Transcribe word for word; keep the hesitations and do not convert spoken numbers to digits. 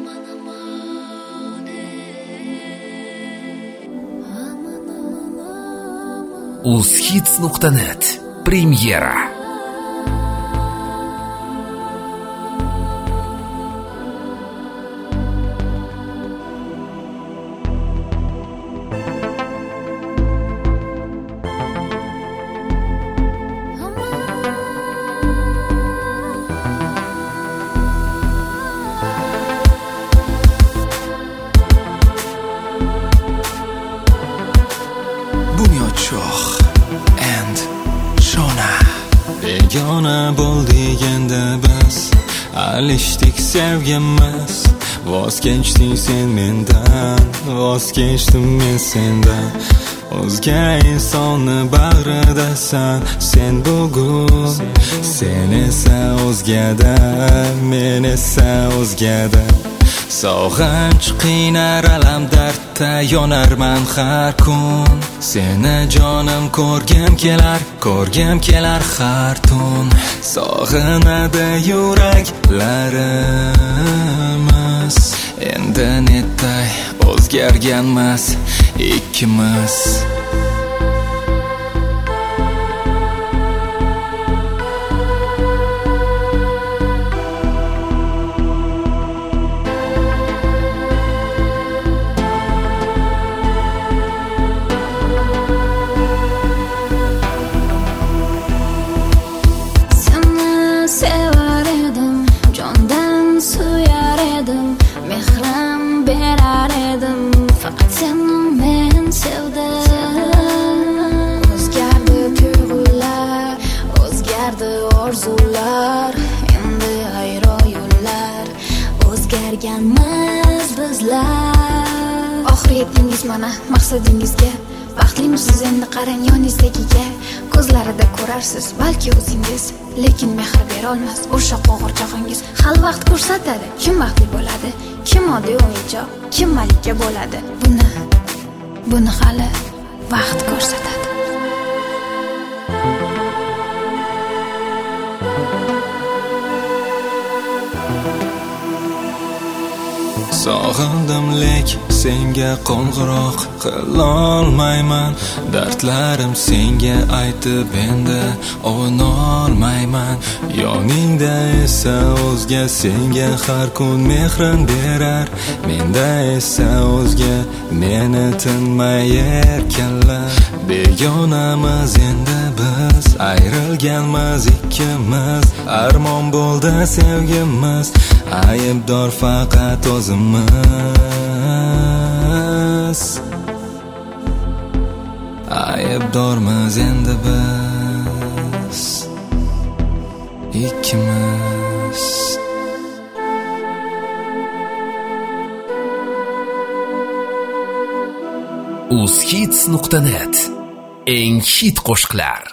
uzhits nuqta net premyera. Bunyodchoq and Shona begona bo'ldik endi biz, alishdik sevgimiz. Voz kechding sen mendan, voz kechdim men sendan. O'zga insonni bag'ridasan sen bugun, sen esa o'zgada, men esa o'zgada. Sog'inch qiynar, alam dardda yonarman har kun. Seni jonim ko'rgim kelar, ko'rgim kelar har tun. Sog'inadi yuraklarimiz, endi netay o'zgarganmas ikkimiz. Faqat seni men sevdim. O'zgardi tuyg'ular, o'zgardi orzular, endi ayro yo'llar, o'zgarganmiz bizlar. Oxiri yetdingiz mana maqsadingizga, baxtlimisiz endi qarang yoningizdagiga. Ko'zlarida ko'rarsiz balki o'zingiz, lekin mehr bera olmas o'sha qo'g'irchog'ingiz. Hal vaqt ko'rsatadi kim baxtli bo'ladi, kim oddiy o'yinchoq, kim malika bo'ladi. Buni buni hali vaqt ko'rsatadi. Sog'indim lek senga qo'ng'iroq qilolmayman. Dardlarim senga aytib endi ovunolmayman. Yoningda esa o'zga, senga har kun mehrin berar. Menda esa o'zga, meni tinmay erkanlar. Begonamiz endi biz, ayrilganmiz ikkimiz. Armon bo'ldi sevgimiz, aybdor faqat o'zimiz. Aybdormiz endi biz ikkimiz. uzhits nuqta net eng hit qo'shiqlar.